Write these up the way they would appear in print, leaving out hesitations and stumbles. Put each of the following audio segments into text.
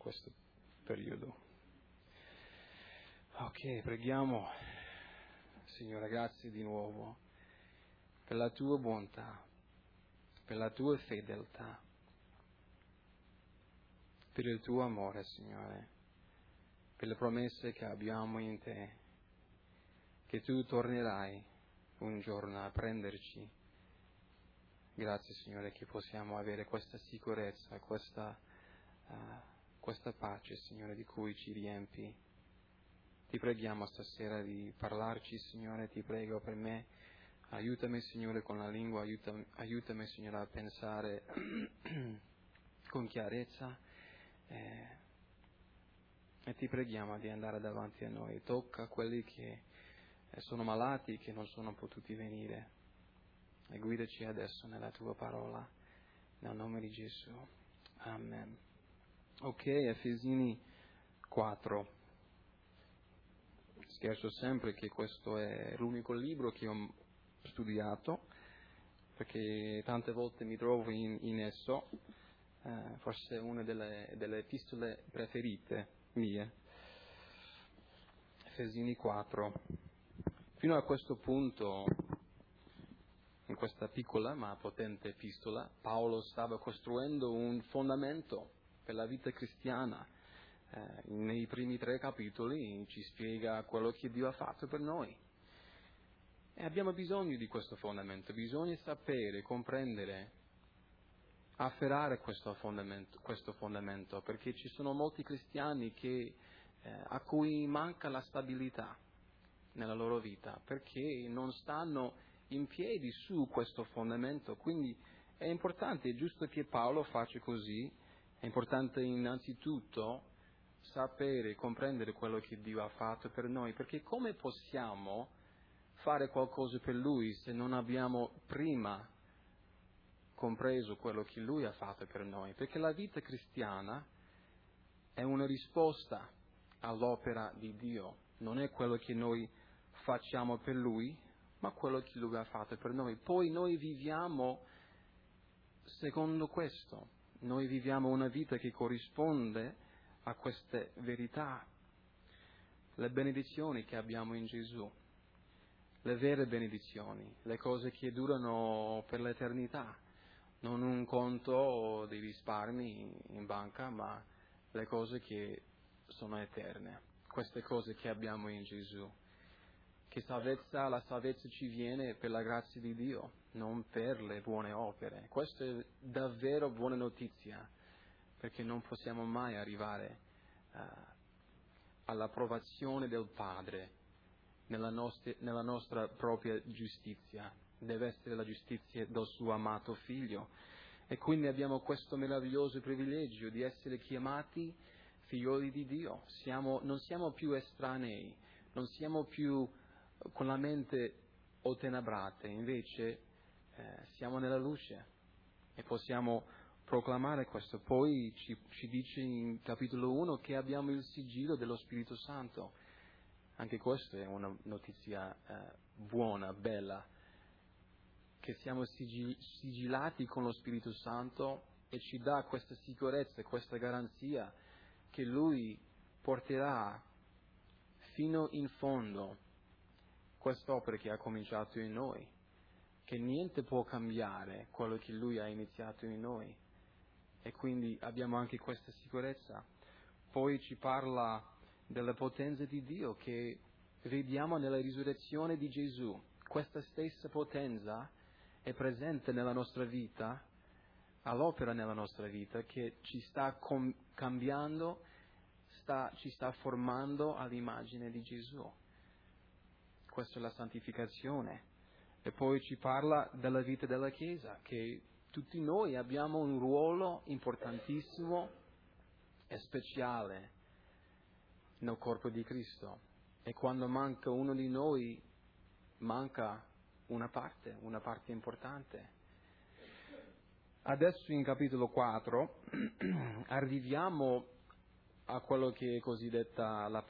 questo periodo. Ok, preghiamo. Signore, grazie di nuovo per la tua bontà, per la tua fedeltà, per il tuo amore, Signore, per le promesse che abbiamo in te, che tu tornerai un giorno a prenderci. Grazie, Signore, che possiamo avere questa sicurezza, questa pace, Signore, di cui ci riempi. Ti preghiamo stasera di parlarci, Signore, ti prego per me. Aiutami, Signore, con la lingua, aiutami, Signore, a pensare con chiarezza. E ti preghiamo di andare davanti a noi. Tocca quelli che sono malati, che non sono potuti venire. E guidaci adesso nella tua parola. Nel nome di Gesù. Amen. Ok, Efesini 4. Scherzo sempre che questo è l'unico libro che ho studiato, perché tante volte mi trovo in esso, forse è una delle epistole preferite mie. Efesini 4. Fino a questo punto, in questa piccola ma potente epistola, Paolo stava costruendo un fondamento per la vita cristiana. Nei primi 3 capitoli ci spiega quello che Dio ha fatto per noi. E abbiamo bisogno di questo fondamento, bisogna sapere, comprendere, afferrare questo fondamento, perché ci sono molti cristiani a cui manca la stabilità nella loro vita, perché non stanno in piedi su questo fondamento. Quindi è importante, è giusto che Paolo faccia così, è importante innanzitutto sapere, comprendere quello che Dio ha fatto per noi, perché come possiamo fare qualcosa per Lui se non abbiamo prima compreso quello che Lui ha fatto per noi? Perché la vita cristiana è una risposta all'opera di Dio, non è quello che noi facciamo per Lui, ma quello che Lui ha fatto per noi. Poi noi viviamo secondo questo, noi viviamo una vita che corrisponde a queste verità, le benedizioni che abbiamo in Gesù, le vere benedizioni, le cose che durano per l'eternità, non un conto dei risparmi in banca, ma le cose che sono eterne, queste cose che abbiamo in Gesù. Che la salvezza ci viene per la grazia di Dio, non per le buone opere. Questa è davvero buona notizia, perché non possiamo mai arrivare all'approvazione del Padre nella nostra propria giustizia. Deve essere la giustizia del suo amato Figlio. E quindi abbiamo questo meraviglioso privilegio di essere chiamati figlioli di Dio. Non siamo più estranei, non siamo più con la mente ottenebrate, invece siamo nella luce e possiamo proclamare questo. Poi ci dice in capitolo 1 che abbiamo il sigillo dello Spirito Santo. Anche questa è una notizia buona, bella, che siamo sigillati con lo Spirito Santo, e ci dà questa sicurezza, questa garanzia che Lui porterà fino in fondo quest'opera che ha cominciato in noi, che niente può cambiare quello che Lui ha iniziato in noi. E quindi abbiamo anche questa sicurezza. Poi ci parla della potenza di Dio che vediamo nella risurrezione di Gesù. Questa stessa potenza è presente nella nostra vita, all'opera nella nostra vita, che ci sta cambiando, ci sta formando all'immagine di Gesù. Questa è la santificazione. E poi ci parla della vita della Chiesa, che tutti noi abbiamo un ruolo importantissimo e speciale nel corpo di Cristo. E quando manca uno di noi, manca una parte importante. Adesso in capitolo 4 arriviamo a quello che è cosiddetta la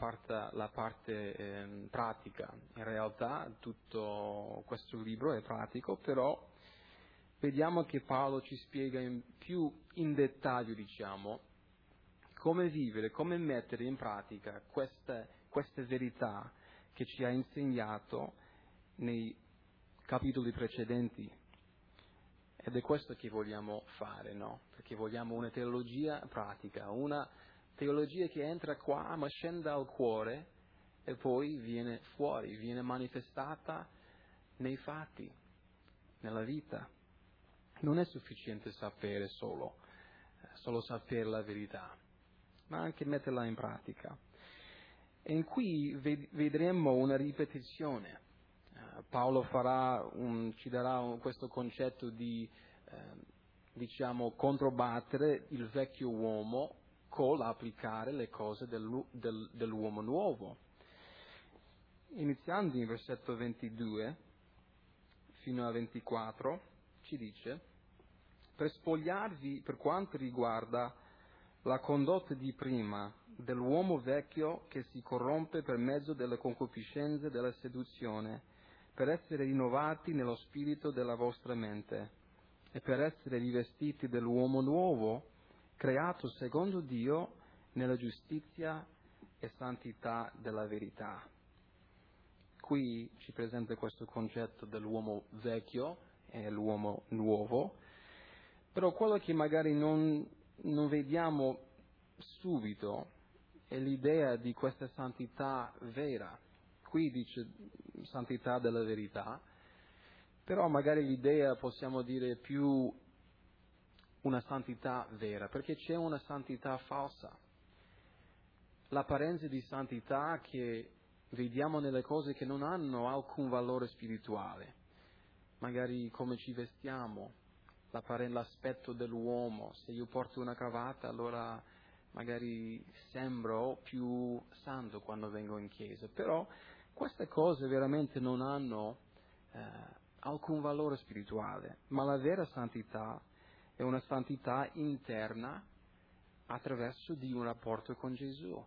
parte pratica. In realtà tutto questo libro è pratico, però vediamo che Paolo ci spiega più in dettaglio, come vivere, come mettere in pratica queste verità che ci ha insegnato nei capitoli precedenti. Ed è questo che vogliamo fare, no? Perché vogliamo una teologia pratica, una teologia che entra qua ma scende al cuore e poi viene fuori, viene manifestata nei fatti, nella vita. Non è sufficiente sapere solo sapere la verità, ma anche metterla in pratica. E in qui vedremo una ripetizione. Paolo ci darà questo concetto di, controbattere il vecchio uomo con l'applicare le cose dell'uomo nuovo. Iniziando in versetto 22 fino a 24, ci dice: per spogliarvi per quanto riguarda la condotta di prima dell'uomo vecchio che si corrompe per mezzo delle concupiscenze della seduzione, per essere rinnovati nello spirito della vostra mente e per essere rivestiti dell'uomo nuovo, creato secondo Dio nella giustizia e santità della verità. Qui ci presenta questo concetto dell'uomo vecchio e l'uomo nuovo, però quello che magari non vediamo subito è l'idea di questa santità vera. Qui dice santità della verità, però magari l'idea possiamo dire più una santità vera, perché c'è una santità falsa. L'apparenza di santità che vediamo nelle cose che non hanno alcun valore spirituale, magari come ci vestiamo, l'aspetto dell'uomo. Se io porto una cravatta, allora magari sembro più santo quando vengo in chiesa, però queste cose veramente non hanno alcun valore spirituale, ma la vera santità è una santità interna attraverso di un rapporto con Gesù.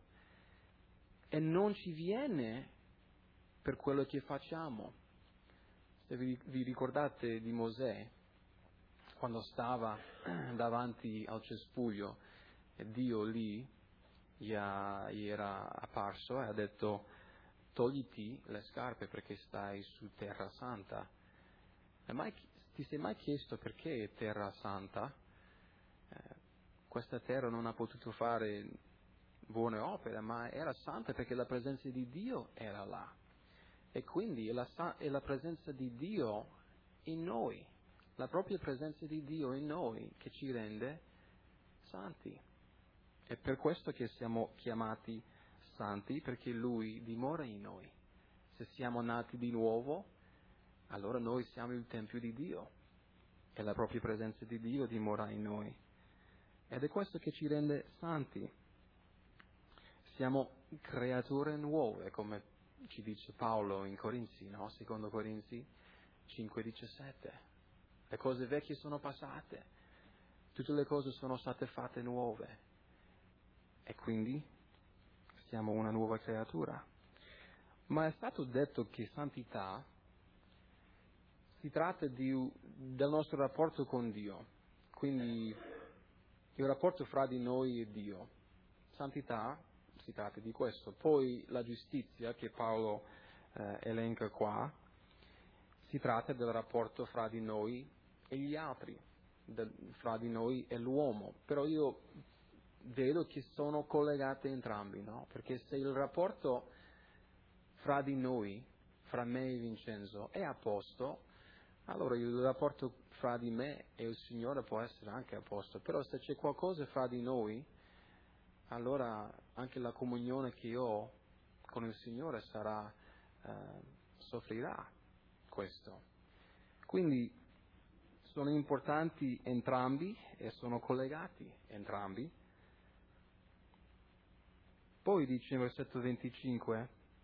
E non ci viene per quello che facciamo. Se vi ricordate di Mosè, quando stava davanti al cespuglio e Dio lì gli era apparso e ha detto: togliti le scarpe perché stai su terra santa. Ti sei mai chiesto perché è terra santa? Questa terra non ha potuto fare buone opere, ma era santa perché la presenza di Dio era là. E quindi è la presenza di Dio in noi, la propria presenza di Dio in noi che ci rende santi. È per questo che siamo chiamati santi, perché Lui dimora in noi. Se siamo nati di nuovo, allora noi siamo il Tempio di Dio e la propria presenza di Dio dimora in noi. Ed è questo che ci rende santi. Siamo creature nuove, come ci dice Paolo in Corinzi, no? Secondo Corinzi 5,17. Le cose vecchie sono passate, tutte le cose sono state fatte nuove e quindi siamo una nuova creatura. Ma è stato detto che santità si tratta del nostro rapporto con Dio, quindi il rapporto fra di noi e Dio. Santità si tratta di questo. Poi la giustizia che Paolo elenca qua, si tratta del rapporto fra di noi e gli altri, fra di noi e l'uomo. Però io vedo che sono collegate entrambi, no? Perché se il rapporto fra di noi, fra me e Vincenzo, è a posto, allora il rapporto fra di me e il Signore può essere anche a posto. Però se c'è qualcosa fra di noi, allora anche la comunione che io ho con il Signore soffrirà questo. Quindi sono importanti entrambi e sono collegati entrambi. Poi dice in versetto 25: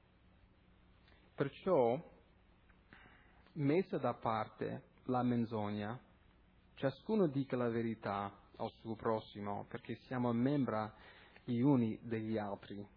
perciò, messa da parte la menzogna, ciascuno dica la verità al suo prossimo, perché siamo membra gli uni degli altri.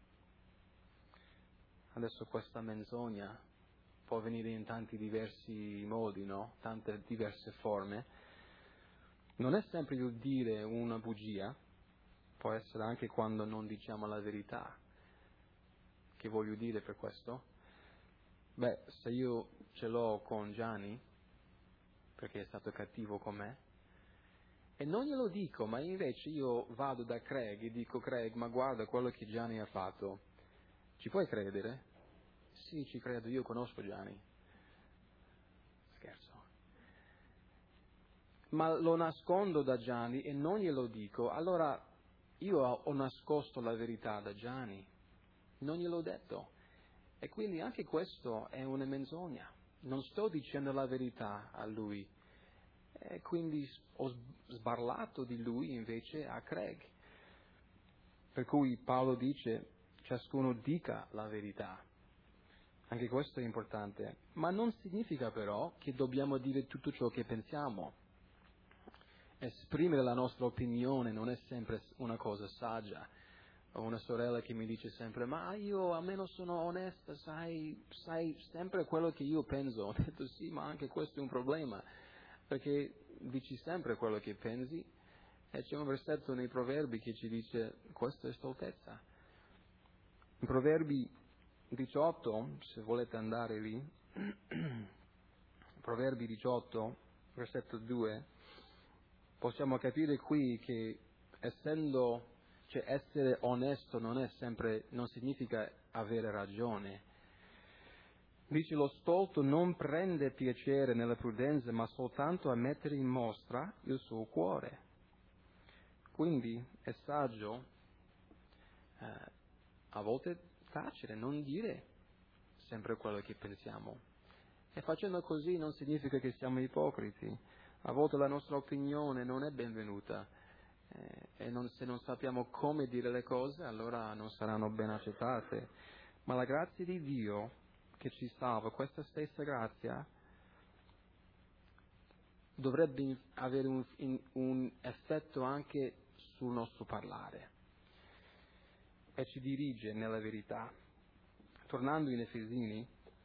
Adesso questa menzogna può venire in tanti diversi modi, no? Tante diverse forme. Non è sempre il dire una bugia, può essere anche quando non diciamo la verità. Che voglio dire per questo? Beh, se io ce l'ho con Gianni, perché è stato cattivo con me, e non glielo dico, ma invece io vado da Craig e dico: Craig, ma guarda quello che Gianni ha fatto, ci puoi credere? Sì, ci credo, io conosco Gianni. Scherzo. Ma lo nascondo da Gianni e non glielo dico, allora io ho nascosto la verità da Gianni, non gliel'ho detto. E quindi anche questo è una menzogna. Non sto dicendo la verità a lui. E quindi ho sbarlato di lui invece a Craig. Per cui Paolo dice: ciascuno dica la verità. Anche questo è importante. Ma non significa però che dobbiamo dire tutto ciò che pensiamo. Esprimere la nostra opinione non è sempre una cosa saggia. Ho una sorella che mi dice sempre: ma io almeno sono onesta, sai sempre quello che io penso. Ho detto: sì, ma anche questo è un problema, perché dici sempre quello che pensi, e c'è un versetto nei Proverbi che ci dice: questa è stoltezza. In Proverbi 18, se volete andare lì, Proverbi 18, versetto 2, possiamo capire qui che essere onesto non significa avere ragione. Dice: lo stolto non prende piacere nella prudenza, ma soltanto a mettere in mostra il suo cuore. Quindi è saggio a volte tacere, non dire sempre quello che pensiamo. E facendo così non significa che siamo ipocriti. A volte la nostra opinione non è benvenuta. Se non sappiamo come dire le cose, allora non saranno ben accettate. Ma la grazia di Dio che ci salva, questa stessa grazia, dovrebbe avere un effetto anche sul nostro parlare e ci dirige nella verità. Tornando in Efesini,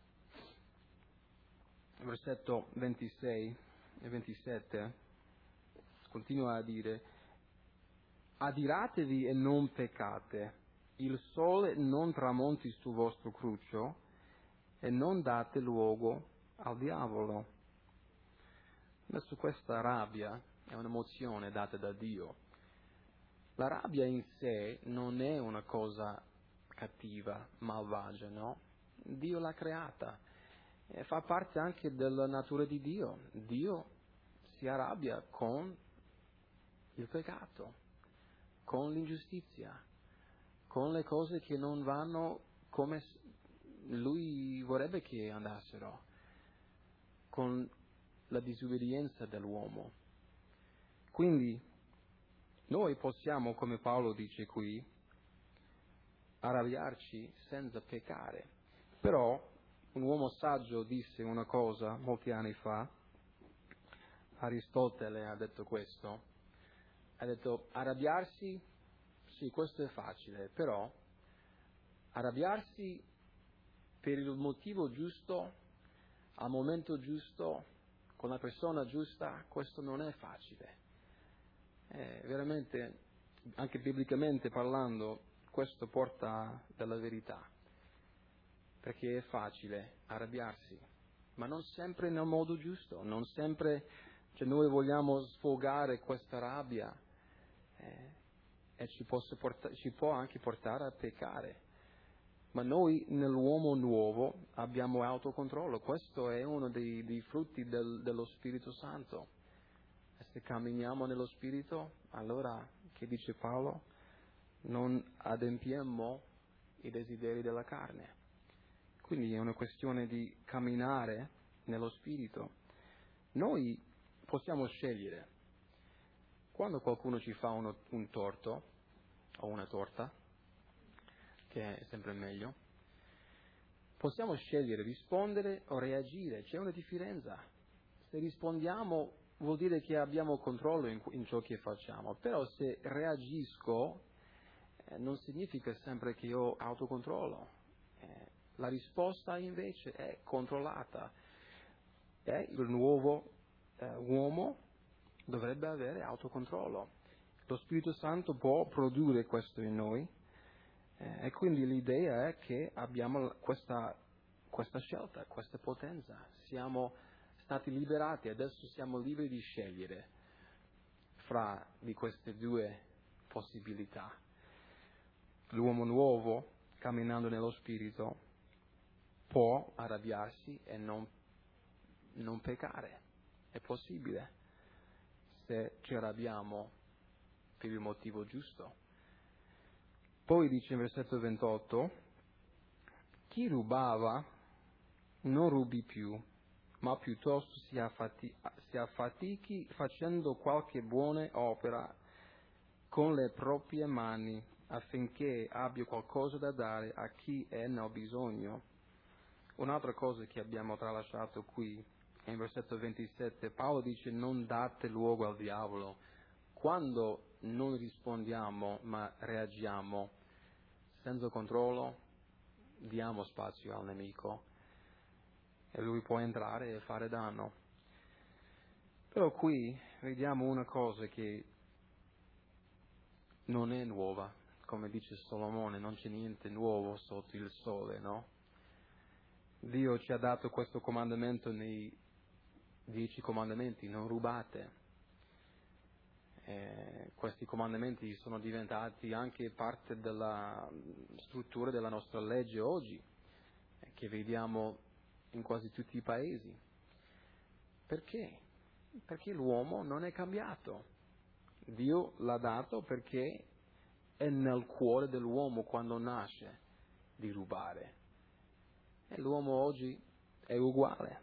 versetto 26 e 27, continua a dire: adiratevi e non peccate, il sole non tramonti sul vostro cruccio e non date luogo al diavolo. Adesso questa rabbia è un'emozione data da Dio. La rabbia in sé non è una cosa cattiva, malvagia, no? Dio l'ha creata e fa parte anche della natura di Dio. Dio si arrabbia con il peccato, con l'ingiustizia, con le cose che non vanno come Lui vorrebbe che andassero, con la disobbedienza dell'uomo. Quindi noi possiamo, come Paolo dice qui, arrabbiarci senza peccare. Però un uomo saggio disse una cosa molti anni fa, Aristotele ha detto questo, ha detto: arrabbiarsi, sì, questo è facile, però arrabbiarsi per il motivo giusto, al momento giusto, con la persona giusta, questo non è facile. Veramente, anche biblicamente parlando, questo porta dalla verità, perché è facile arrabbiarsi, ma non sempre nel modo giusto, non sempre, noi vogliamo sfogare questa rabbia e ci può anche portare a peccare. Ma noi nell'uomo nuovo abbiamo autocontrollo, questo è uno dei frutti dello Spirito Santo. E se camminiamo nello Spirito, allora, che dice Paolo? Non adempiamo i desideri della carne. Quindi è una questione di camminare nello Spirito. Noi possiamo scegliere. Quando qualcuno ci fa un torto o una torta, che è sempre meglio, possiamo scegliere rispondere o reagire. C'è una differenza. Se rispondiamo vuol dire che abbiamo controllo in ciò che facciamo, però se reagisco non significa sempre che ho autocontrollo. La risposta invece è controllata. Il nuovo uomo dovrebbe avere autocontrollo. Lo Spirito Santo può produrre questo in noi e quindi l'idea è che abbiamo questa scelta, questa potenza. Siamo stati liberati, adesso siamo liberi di scegliere fra di queste due possibilità. L'uomo nuovo, camminando nello Spirito, può arrabbiarsi e non peccare. È possibile se ci arrabbiamo per il motivo giusto. Poi dice in versetto 28, chi rubava non rubi più, ma piuttosto si affatichi facendo qualche buona opera con le proprie mani, affinché abbia qualcosa da dare a chi è nel bisogno. Un'altra cosa che abbiamo tralasciato qui, in versetto 27, Paolo dice non date luogo al diavolo. Quando non rispondiamo ma reagiamo senza controllo, diamo spazio al nemico e lui può entrare e fare danno. Però qui vediamo una cosa che non è nuova, come dice Solomone, non c'è niente nuovo sotto il sole, no? Dio ci ha dato questo comandamento nei 10 comandamenti, non rubate. Questi comandamenti sono diventati anche parte della struttura della nostra legge oggi, che vediamo in quasi tutti i paesi. Perché? Perché l'uomo non è cambiato. Dio l'ha dato perché è nel cuore dell'uomo quando nasce di rubare. E l'uomo oggi è uguale.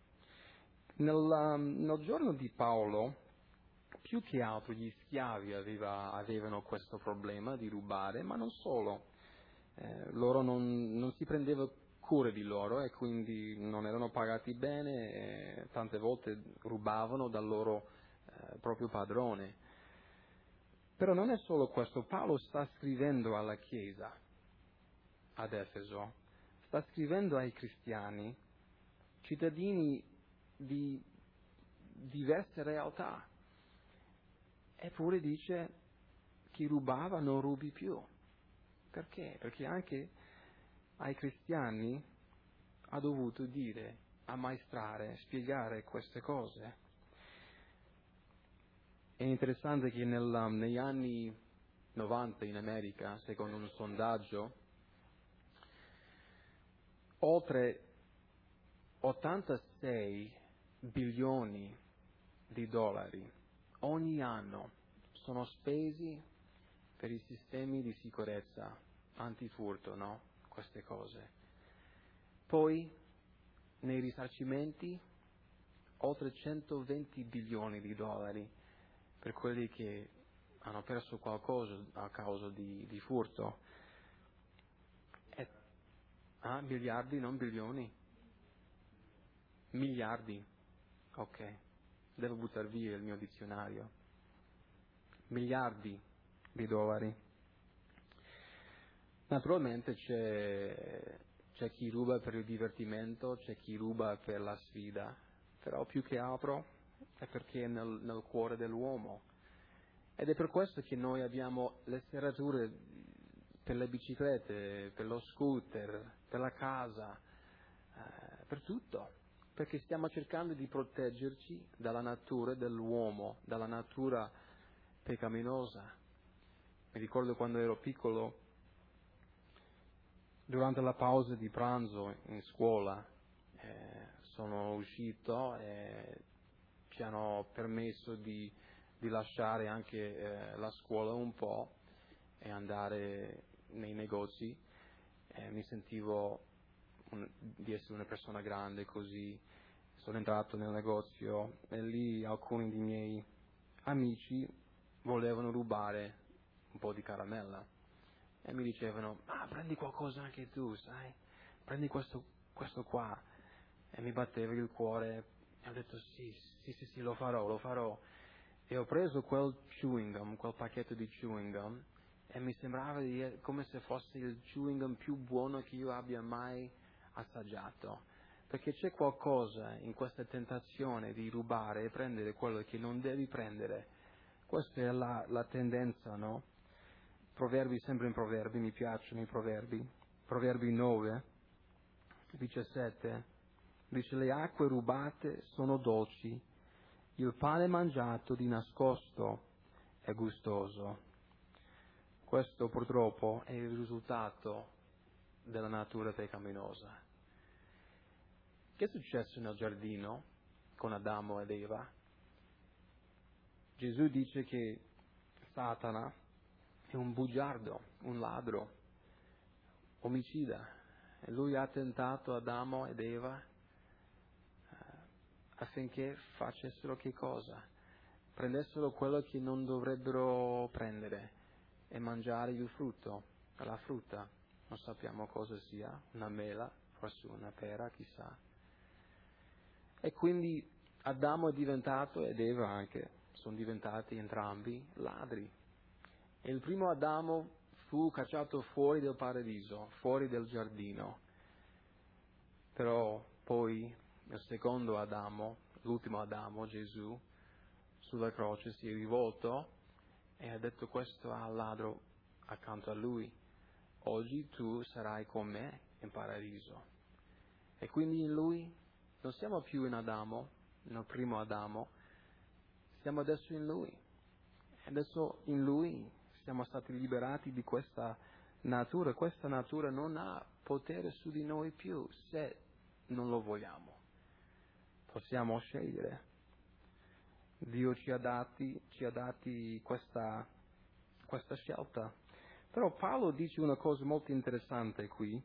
Nel giorno di Paolo, più che altro gli schiavi avevano questo problema di rubare, ma non solo. Loro non si prendeva cura di loro e quindi non erano pagati bene e tante volte rubavano dal loro proprio padrone. Però non è solo questo, Paolo sta scrivendo alla Chiesa ad Efeso, sta scrivendo ai cristiani, cittadini di diverse realtà. Eppure dice, chi rubava non rubi più. Perché? Perché anche ai cristiani ha dovuto dire, ammaestrare, spiegare queste cose. È interessante che negli anni 90 in America, secondo un sondaggio, oltre 86 bilioni di dollari ogni anno sono spesi per i sistemi di sicurezza, antifurto, no? Queste cose. Poi, nei risarcimenti, oltre 120 bilioni di dollari per quelli che hanno perso qualcosa a causa di furto. Miliardi, non bilioni? Miliardi. Ok, devo buttare via il mio dizionario. Miliardi di dollari. Naturalmente c'è chi ruba per il divertimento, c'è chi ruba per la sfida, però più che altro è perché è nel cuore dell'uomo. Ed è per questo che noi abbiamo le serrature per le biciclette, per lo scooter, per la casa, per tutto, perché stiamo cercando di proteggerci dalla natura dell'uomo, dalla natura peccaminosa. Mi ricordo quando ero piccolo, durante la pausa di pranzo in scuola, sono uscito e ci hanno permesso di lasciare anche la scuola un po' e andare nei negozi. Mi sentivo di essere una persona grande, così sono entrato nel negozio e lì alcuni dei miei amici volevano rubare un po' di caramella e mi dicevano, prendi qualcosa anche tu, sai, prendi questo qua, e mi batteva il cuore e ho detto sì, lo farò. E ho preso quel chewing gum, quel pacchetto di chewing gum, e mi sembrava come se fosse il chewing gum più buono che io abbia mai assaggiato. Perché c'è qualcosa in questa tentazione di rubare e prendere quello che non devi prendere, Questa è la tendenza, no? Proverbi, sempre in Proverbi, mi piacciono i Proverbi. Proverbi 9, 17, dice: le acque rubate sono dolci, il pane mangiato di nascosto è gustoso. Questo purtroppo è il risultato della natura peccaminosa. Che è successo nel giardino con Adamo ed Eva? Gesù dice che Satana è un bugiardo, un ladro, omicida. E lui ha tentato Adamo ed Eva affinché facessero che cosa? Prendessero quello che non dovrebbero prendere e mangiare il frutto, la frutta. Non sappiamo cosa sia, una mela, forse una pera, chissà. E quindi Adamo è diventato, ed Eva anche, sono diventati entrambi ladri. E il primo Adamo fu cacciato fuori del paradiso, fuori del giardino. Però poi il secondo Adamo, l'ultimo Adamo, Gesù, sulla croce si è rivolto e ha detto questo al ladro accanto a lui: oggi tu sarai con me in paradiso. E quindi in lui non siamo più in Adamo, nel primo Adamo, siamo adesso in lui. E adesso in lui siamo stati liberati di questa natura. Questa natura non ha potere su di noi più se non lo vogliamo. Possiamo scegliere. Dio ci ha dati questa scelta. Però Paolo dice una cosa molto interessante qui.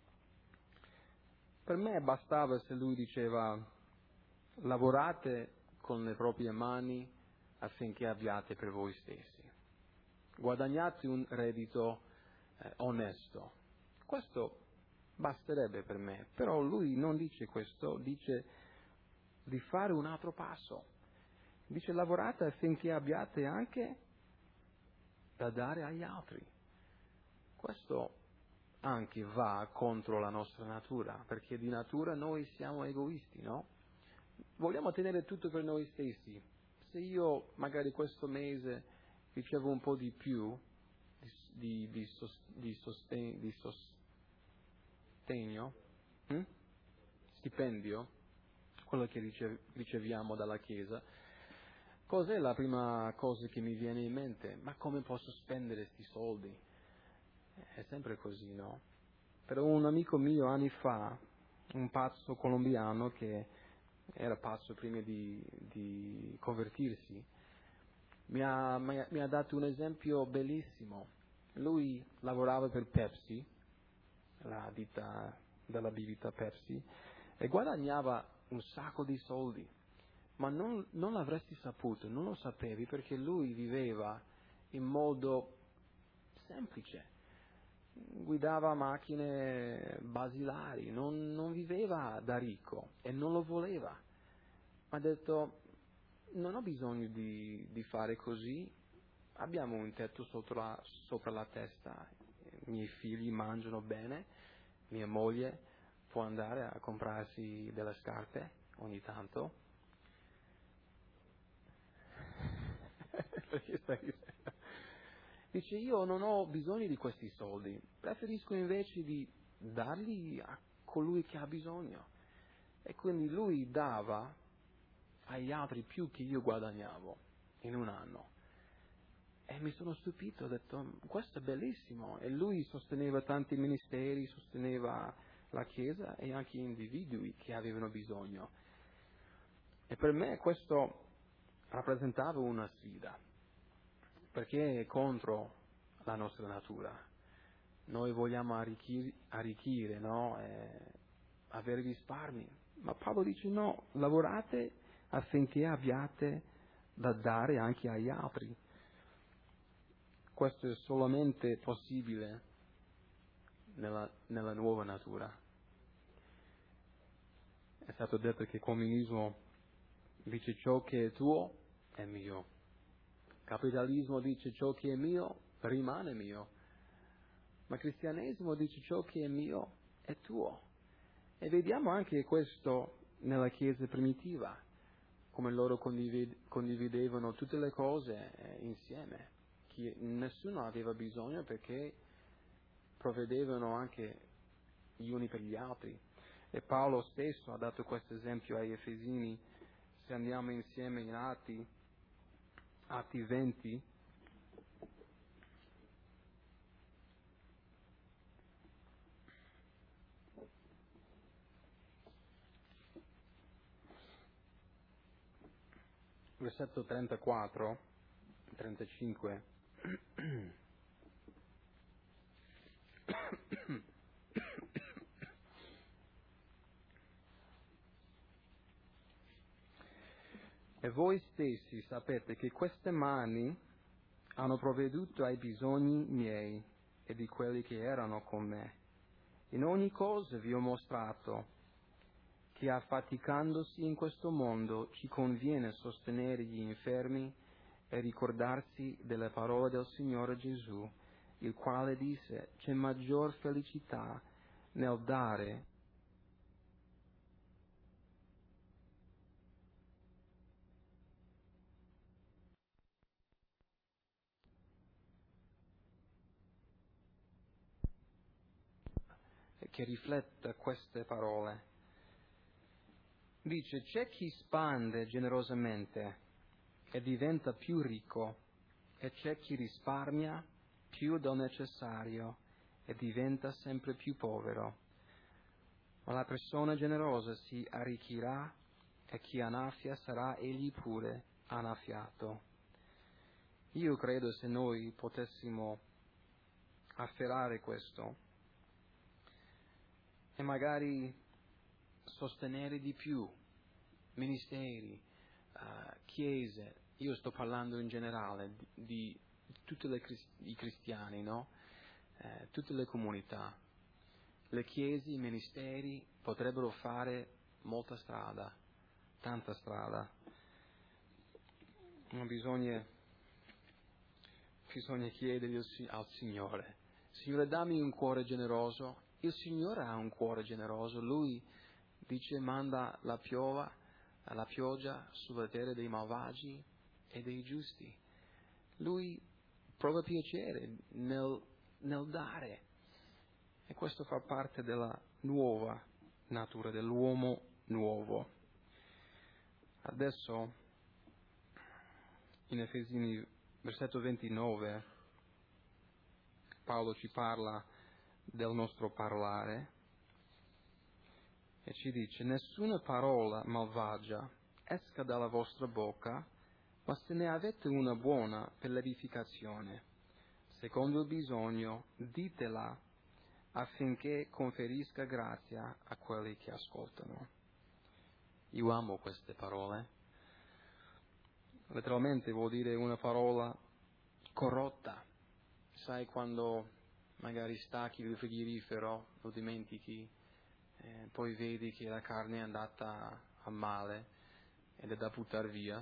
Per me bastava se lui diceva: lavorate con le proprie mani affinché abbiate per voi stessi. Guadagnate un reddito onesto. Questo basterebbe per me. Però lui non dice questo, dice di fare un altro passo. Dice: lavorate affinché abbiate anche da dare agli altri. Questo anche va contro la nostra natura, perché di natura noi siamo egoisti, no? Vogliamo tenere tutto per noi stessi. Se io magari questo mese ricevo un po' di più di sostegno, stipendio, quello che riceviamo dalla Chiesa, cos'è la prima cosa che mi viene in mente? Ma come posso spendere questi soldi? È sempre così, no? Però un amico mio anni fa, un pazzo colombiano che era pazzo prima di convertirsi, mi ha dato un esempio bellissimo. Lui lavorava per Pepsi, la ditta della bibita Pepsi, e guadagnava un sacco di soldi, ma non l'avresti saputo, non lo sapevi, perché lui viveva in modo semplice. Guidava macchine basilari, non viveva da ricco e non lo voleva. Ha detto: non ho bisogno di fare così, abbiamo un tetto sopra la testa, i miei figli mangiano bene, mia moglie può andare a comprarsi delle scarpe ogni tanto. Perché stai dicendo? Dice: io non ho bisogno di questi soldi, preferisco invece di darli a colui che ha bisogno. E quindi lui dava agli altri più che io guadagnavo in un anno. E mi sono stupito, ho detto: questo è bellissimo. E lui sosteneva tanti ministeri, sosteneva la Chiesa e anche individui che avevano bisogno. E per me questo rappresentava una sfida, perché è contro la nostra natura. Noi vogliamo arricchire, no? Avere risparmi. Ma Paolo dice: no, lavorate affinché abbiate da dare anche agli altri. Questo è solamente possibile nella nuova natura. È stato detto che il comunismo dice: ciò che è tuo è mio. Il capitalismo dice: ciò che è mio rimane mio. Ma il cristianesimo dice: ciò che è mio è tuo. E vediamo anche questo nella Chiesa primitiva. come loro condividevano tutte le cose insieme, che nessuno aveva bisogno perché provvedevano anche gli uni per gli altri. E Paolo stesso ha dato questo esempio agli Efesini. Se andiamo insieme in Atti 20, versetto 34, 35. E voi stessi sapete che queste mani hanno provveduto ai bisogni miei e di quelli che erano con me. In ogni cosa vi ho mostrato che affaticandosi in questo mondo ci conviene sostenere gli infermi e ricordarsi delle parole del Signore Gesù, il quale disse: c'è maggior felicità nel dare che rifletta queste parole. Dice: c'è chi spande generosamente e diventa più ricco, e c'è chi risparmia più del necessario e diventa sempre più povero. Ma la persona generosa si arricchirà e chi annaffia sarà egli pure annaffiato. Io credo, se noi potessimo afferrare questo e magari sostenere di più ministeri, chiese, io sto parlando in generale di tutti i cristiani, no? Tutte le comunità, le chiese, i ministeri potrebbero fare molta strada, tanta strada. Ma bisogna chiedere al Signore: Signore, dammi un cuore generoso. Il Signore ha un cuore generoso. Lui dice: manda la pioggia sulla terra dei malvagi e dei giusti. Lui prova piacere nel dare. E questo fa parte della nuova natura, dell'uomo nuovo. Adesso, in Efesini, versetto 29, Paolo ci parla del nostro parlare e ci dice: nessuna parola malvagia esca dalla vostra bocca, ma se ne avete una buona per l'edificazione, secondo il bisogno, ditela affinché conferisca grazia a quelli che ascoltano. Io amo queste parole. Letteralmente vuol dire una parola corrotta. Sai, quando magari stacchi il frigorifero, lo dimentichi, poi vedi che la carne è andata a male ed è da buttare via.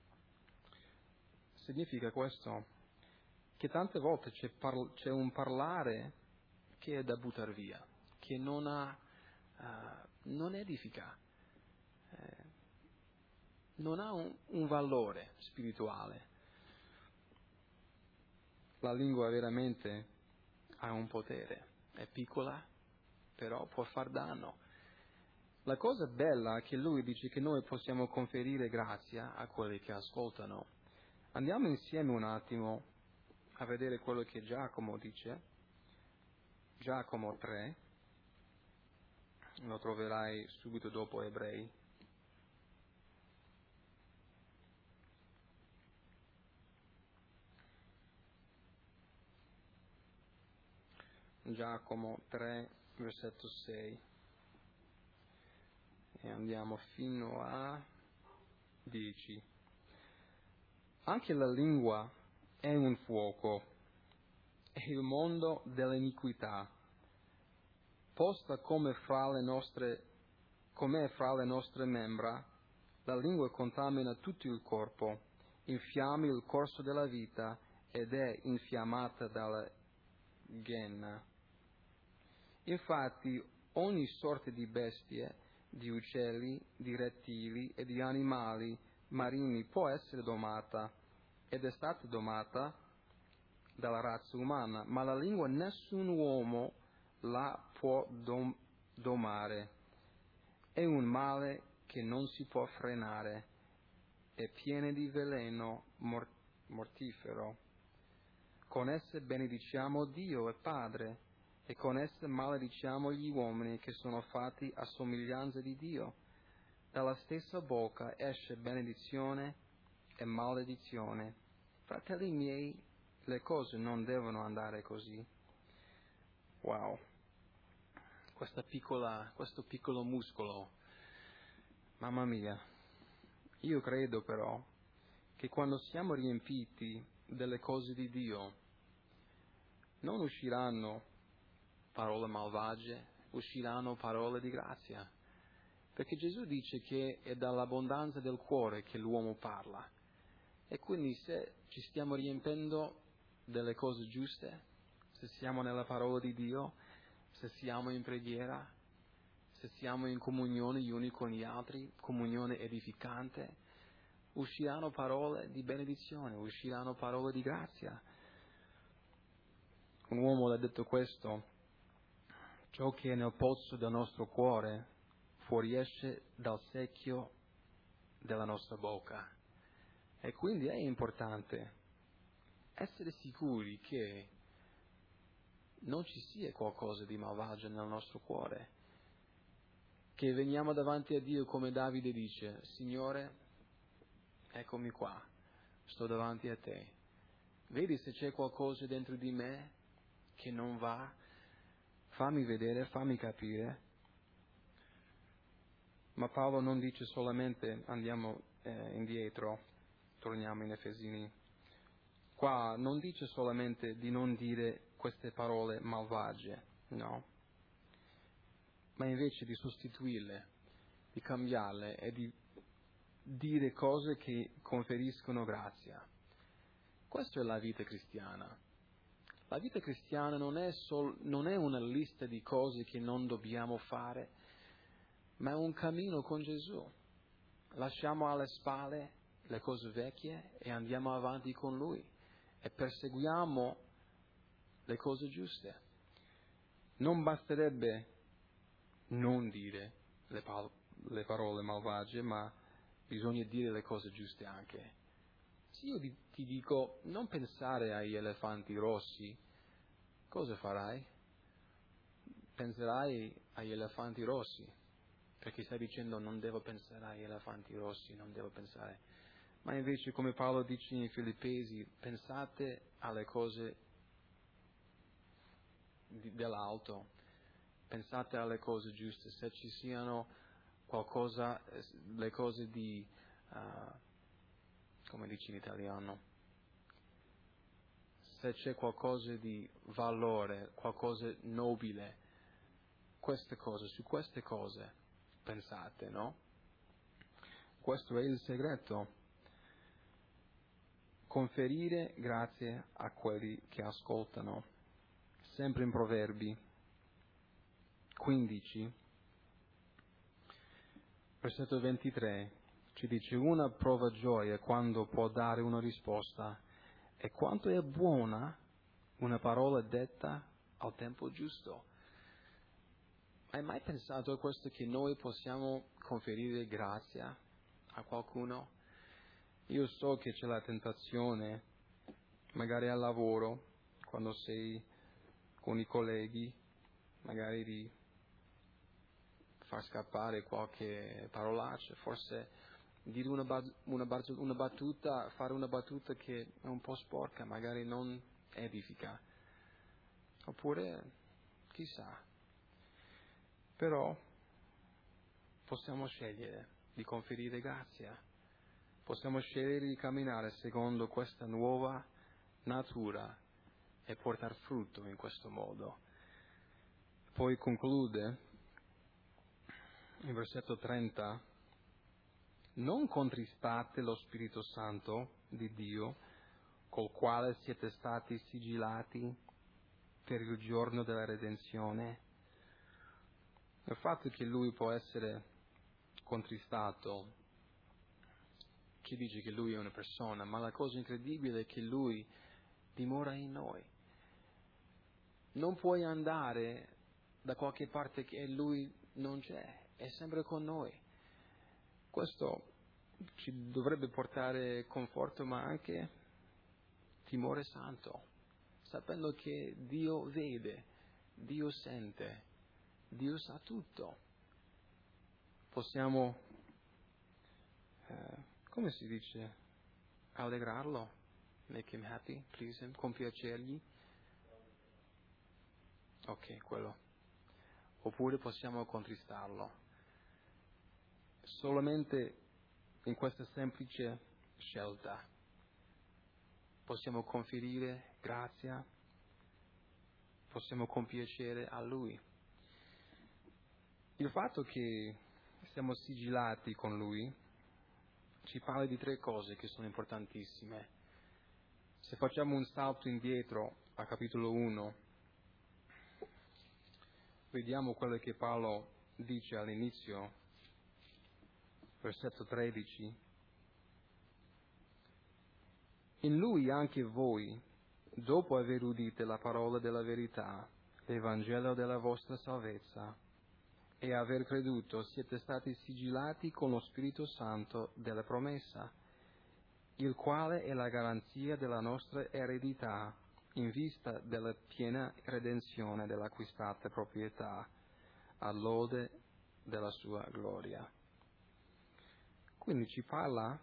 Significa questo, che tante volte c'è un parlare che è da buttare via, che non edifica, non ha un valore spirituale. La lingua veramente ha un potere, è piccola, però può far danno. La cosa bella è che lui dice che noi possiamo conferire grazia a quelli che ascoltano. Andiamo insieme un attimo a vedere quello che Giacomo dice. Giacomo 3, lo troverai subito dopo Ebrei. Giacomo 3, versetto 6. E andiamo fino a 10. Anche la lingua è un fuoco, è il mondo dell'iniquità. Posta com'è fra le nostre membra, la lingua contamina tutto il corpo, infiamma il corso della vita ed è infiammata dalla ghenna. Infatti ogni sorta di bestie di uccelli, di rettili e di animali marini può essere domata ed è stata domata dalla razza umana, ma la lingua nessun uomo la può domare. È un male che non si può frenare, è piena di veleno mortifero. Con esse benediciamo Dio e Padre, e con esse malediciamo gli uomini che sono fatti a somiglianza di Dio. Dalla stessa bocca esce benedizione e maledizione. Fratelli miei, le cose non devono andare così. Wow, questo piccolo muscolo, mamma mia. Io credo però che quando siamo riempiti delle cose di Dio, non usciranno parole malvagie, usciranno parole di grazia. Perché Gesù dice che è dall'abbondanza del cuore che l'uomo parla. E quindi se ci stiamo riempendo delle cose giuste, se siamo nella parola di Dio, se siamo in preghiera, se siamo in comunione gli uni con gli altri, comunione edificante, usciranno parole di benedizione, usciranno parole di grazia. Un uomo ha detto questo: ciò che è nel pozzo del nostro cuore fuoriesce dal secchio della nostra bocca. E quindi è importante essere sicuri che non ci sia qualcosa di malvagio nel nostro cuore, che veniamo davanti a Dio come Davide dice: Signore, eccomi qua, sto davanti a te, vedi se c'è qualcosa dentro di me che non va, fammi vedere, fammi capire. Ma Paolo non dice solamente, andiamo indietro, torniamo in Efesini, qua non dice solamente di non dire queste parole malvagie, no, ma invece di sostituirle, di cambiarle e di dire cose che conferiscono grazia. Questa è la vita cristiana. La vita cristiana non è una lista di cose che non dobbiamo fare, ma è un cammino con Gesù. Lasciamo alle spalle le cose vecchie e andiamo avanti con Lui e perseguiamo le cose giuste. Non basterebbe non dire le parole malvagie, ma bisogna dire le cose giuste anche. Se io ti dico non pensare agli elefanti rossi, cosa farai? Penserai agli elefanti rossi, perché stai dicendo non devo pensare agli elefanti rossi, non devo pensare. Ma invece, come Paolo dice in Filippesi, pensate alle cose dell'alto, pensate alle cose giuste, se ci siano qualcosa, le cose di, come dici in italiano, se c'è qualcosa di valore, qualcosa nobile, su queste cose pensate, no? Questo è il segreto. Conferire grazie a quelli che ascoltano. Sempre in Proverbi 15, versetto 23, ci dice: una prova gioia quando può dare una risposta, e quanto è buona una parola detta al tempo giusto. Hai mai pensato a questo, che noi possiamo conferire grazia a qualcuno? Io so che c'è la tentazione, magari al lavoro, quando sei con i colleghi, magari di far scappare qualche parolaccia, forse dire una battuta, fare una battuta che è un po' sporca, magari non edifica. Oppure, chissà. Però possiamo scegliere di conferire grazia. Possiamo scegliere di camminare secondo questa nuova natura e portare frutto in questo modo. Poi conclude in versetto 30: non contristate lo Spirito Santo di Dio, col quale siete stati sigillati per il giorno della redenzione. Il fatto che Lui può essere contristato, ci dice che Lui è una persona, ma la cosa incredibile è che Lui dimora in noi. Non puoi andare da qualche parte che Lui non c'è, è sempre con noi. Questo ci dovrebbe portare conforto, ma anche timore santo, sapendo che Dio vede, Dio sente, Dio sa tutto. Possiamo, come si dice, allegrarlo, make him happy, please him, compiacergli. Ok, quello. Oppure possiamo contristarlo. Solamente in questa semplice scelta possiamo conferire grazia, possiamo compiacere a Lui. Il fatto che siamo sigillati con Lui ci parla di 3 cose che sono importantissime. Se facciamo un salto indietro a capitolo 1, vediamo quello che Paolo dice all'inizio, versetto 13. In Lui anche voi, dopo aver udito la parola della verità, l'Evangelo della vostra salvezza, e aver creduto, siete stati sigillati con lo Spirito Santo della promessa, il quale è la garanzia della nostra eredità in vista della piena redenzione dell'acquistata proprietà, all'ode della sua gloria. Quindi ci parla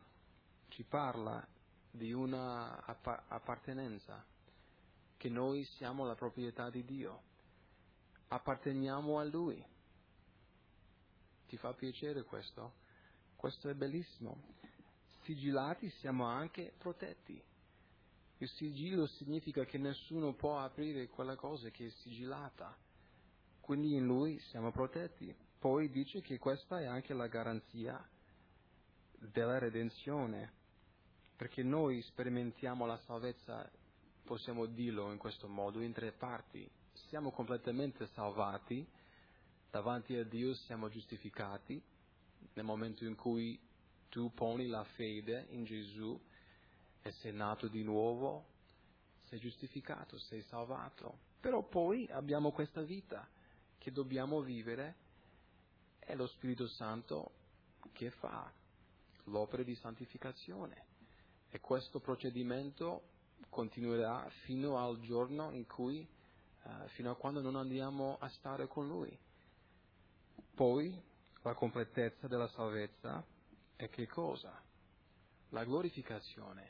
di una appartenenza, che noi siamo la proprietà di Dio, apparteniamo a Lui. Ti fa piacere questo? Questo è bellissimo. Sigillati siamo anche protetti. Il sigillo significa che nessuno può aprire quella cosa che è sigillata. Quindi in Lui siamo protetti. Poi dice che questa è anche la garanzia della redenzione, perché noi sperimentiamo la salvezza, possiamo dirlo in questo modo, in 3 parti. Siamo completamente salvati, davanti a Dio siamo giustificati, nel momento in cui tu poni la fede in Gesù e sei nato di nuovo, sei giustificato, sei salvato. Però poi abbiamo questa vita che dobbiamo vivere, è lo Spirito Santo che fa l'opera di santificazione, e questo procedimento continuerà fino al giorno in cui, fino a quando non andiamo a stare con Lui. Poi la completezza della salvezza è che cosa? La glorificazione.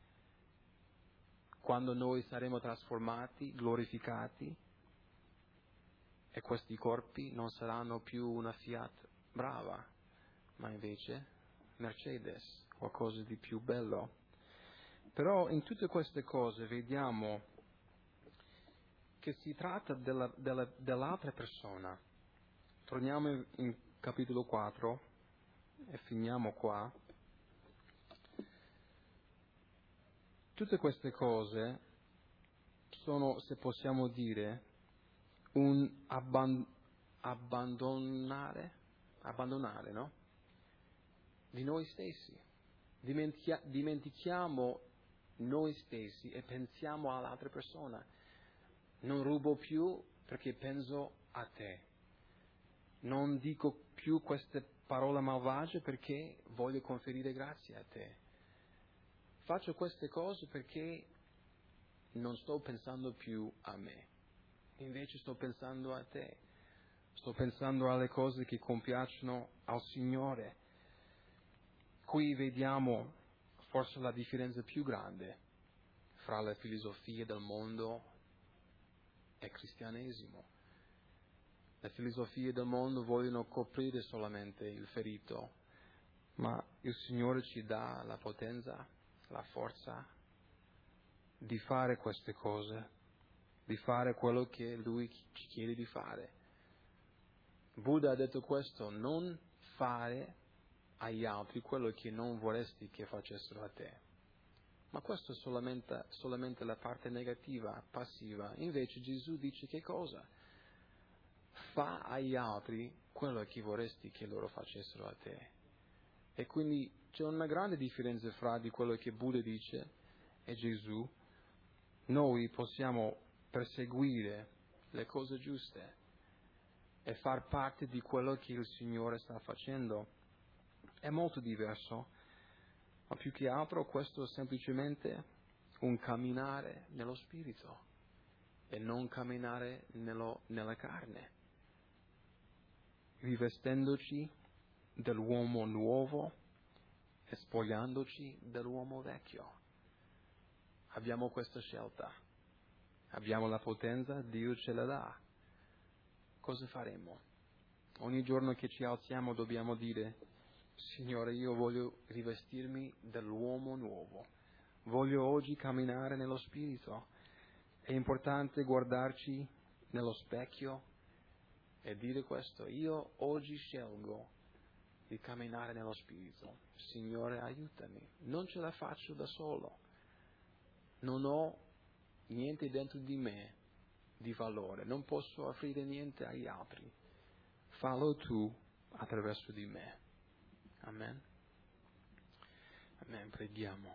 Quando noi saremo trasformati, glorificati, e questi corpi non saranno più una Fiat Brava, ma invece Mercedes, qualcosa di più bello. Però in tutte queste cose vediamo che si tratta dell'altra persona. Torniamo in capitolo 4 e finiamo qua. Tutte queste cose sono, se possiamo dire, un abbandonare, no? Di noi stessi. Dimentichiamo noi stessi e pensiamo all'altra persona. Non rubo più perché penso a te. Non dico più queste parole malvagie perché voglio conferire grazie a te. Faccio queste cose perché non sto pensando più a me. Invece sto pensando a te. Sto pensando alle cose che compiacciono al Signore. Qui vediamo forse la differenza più grande fra le filosofie del mondo e il cristianesimo. Le filosofie del mondo vogliono coprire solamente il ferito, ma il Signore ci dà la potenza, la forza di fare queste cose, di fare quello che Lui ci chiede di fare. Buddha ha detto questo: non fare agli altri quello che non vorresti che facessero a te. Ma questo è solamente la parte negativa, passiva. Invece Gesù dice che cosa? Fa agli altri quello che vorresti che loro facessero a te. E quindi c'è una grande differenza fra di quello che Buddha dice e Gesù. Noi possiamo perseguire le cose giuste e far parte di quello che il Signore sta facendo. È molto diverso, ma più che altro questo è semplicemente un camminare nello Spirito e non camminare nella carne, rivestendoci dell'uomo nuovo e spogliandoci dell'uomo vecchio. Abbiamo questa scelta, abbiamo la potenza, Dio ce la dà. Cosa faremo? Ogni giorno che ci alziamo dobbiamo dire: Signore, io voglio rivestirmi dell'uomo nuovo, voglio oggi camminare nello Spirito. È importante guardarci nello specchio e dire questo: io oggi scelgo di camminare nello Spirito. Signore, aiutami, non ce la faccio da solo, non ho niente dentro di me di valore, non posso offrire niente agli altri, fallo tu attraverso di me. Amen. Amen, preghiamo.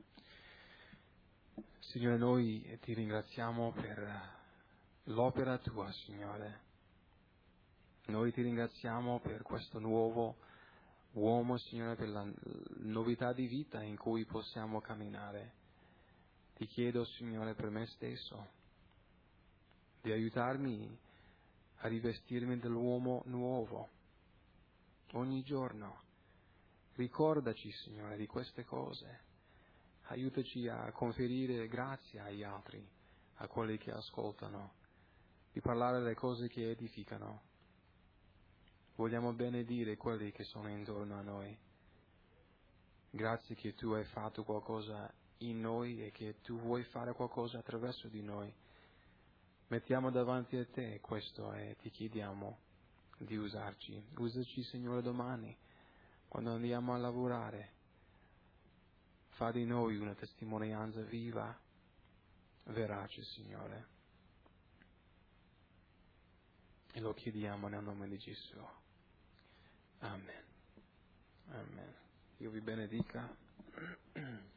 Signore, noi ti ringraziamo per l'opera tua, Signore. Noi ti ringraziamo per questo nuovo uomo, Signore, per la novità di vita in cui possiamo camminare. Ti chiedo, Signore, per me stesso, di aiutarmi a rivestirmi dell'uomo nuovo ogni giorno. Ricordaci, Signore, di queste cose. Aiutaci a conferire grazia agli altri, a quelli che ascoltano, di parlare le cose che edificano. Vogliamo benedire quelli che sono intorno a noi. Grazie che tu hai fatto qualcosa in noi e che tu vuoi fare qualcosa attraverso di noi. Mettiamo davanti a te questo e ti chiediamo di usarci. Usaci, Signore, domani, quando andiamo a lavorare. Fa di noi una testimonianza viva, verace, Signore. E lo chiediamo nel nome di Gesù. Amen. Amen. Dio vi benedica.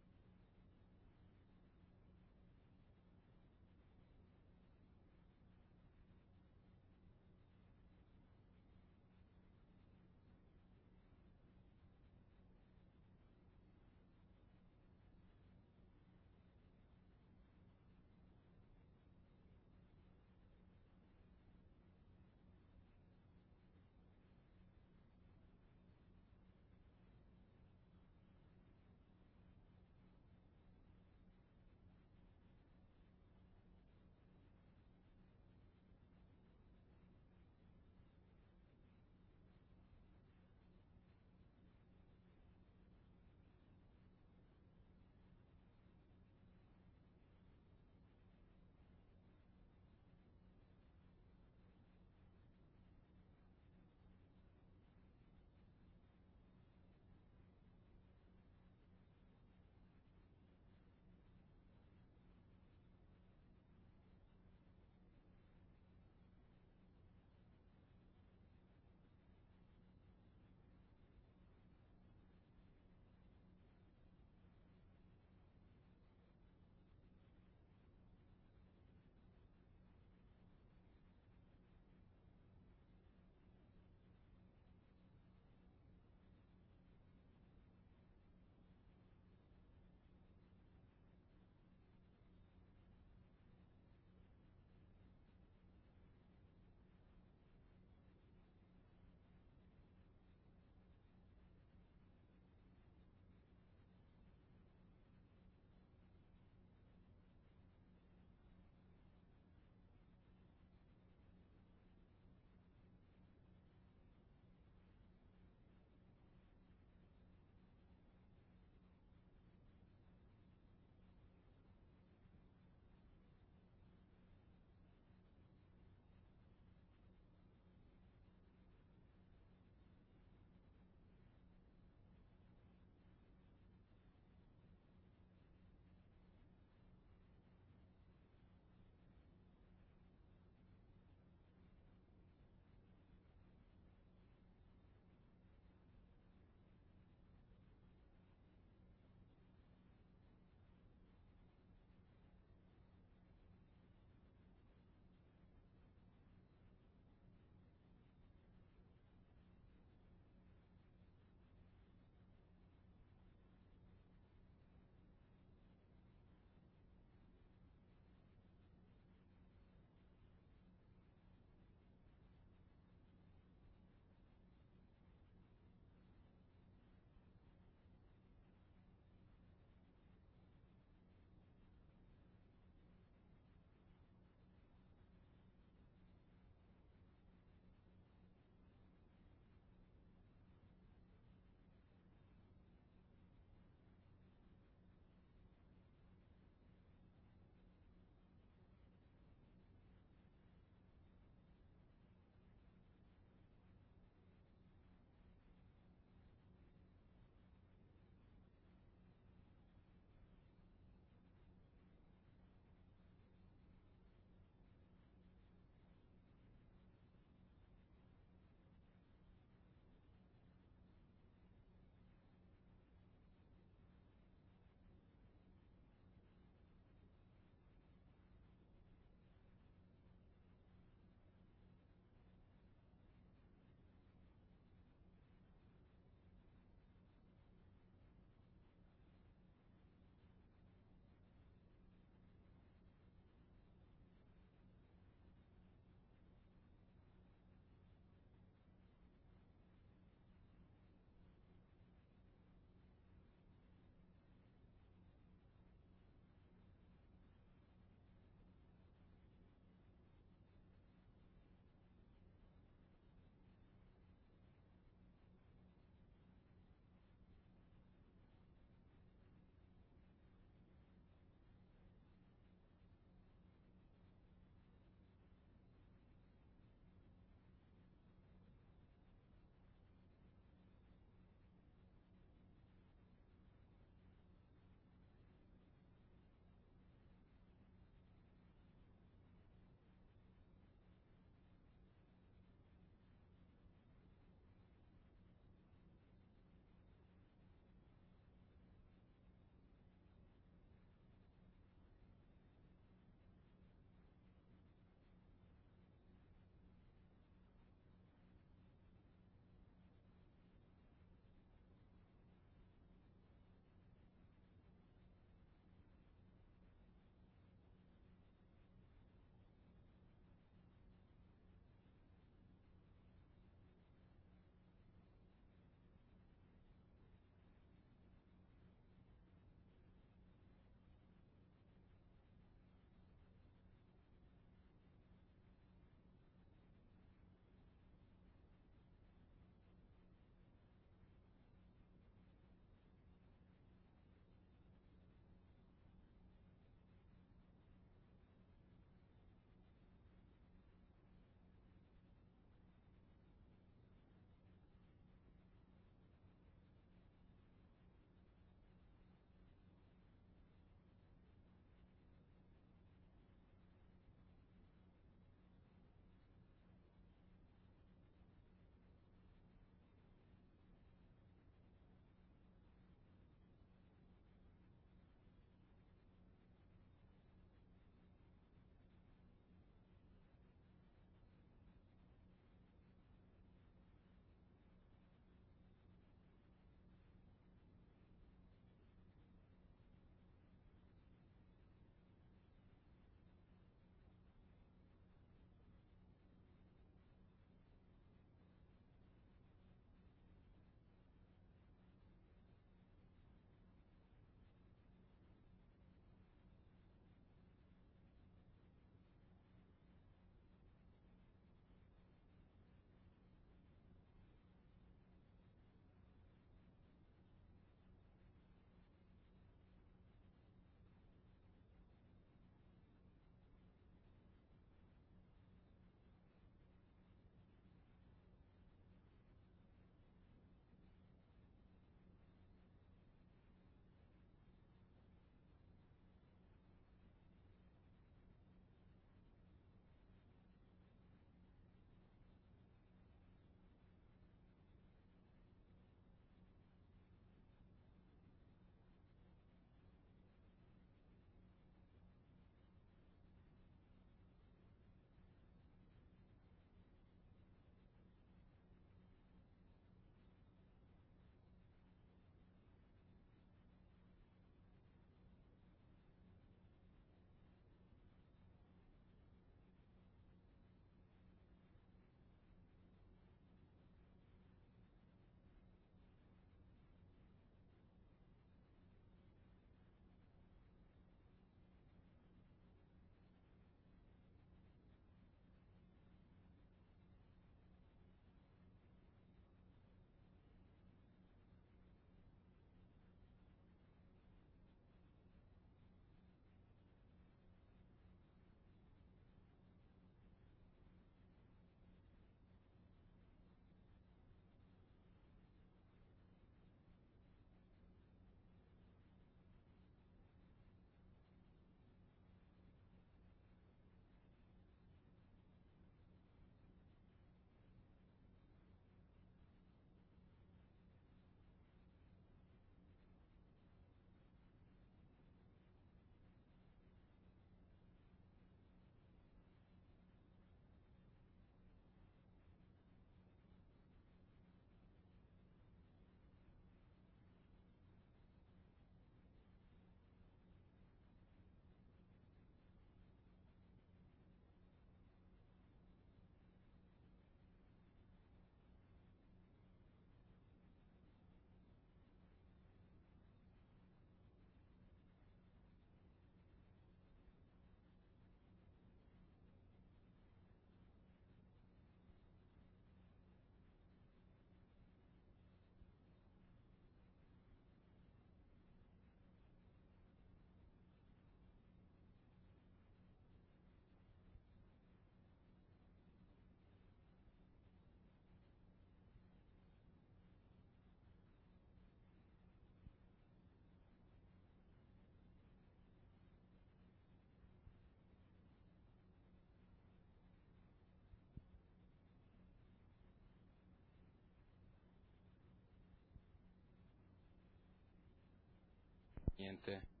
niente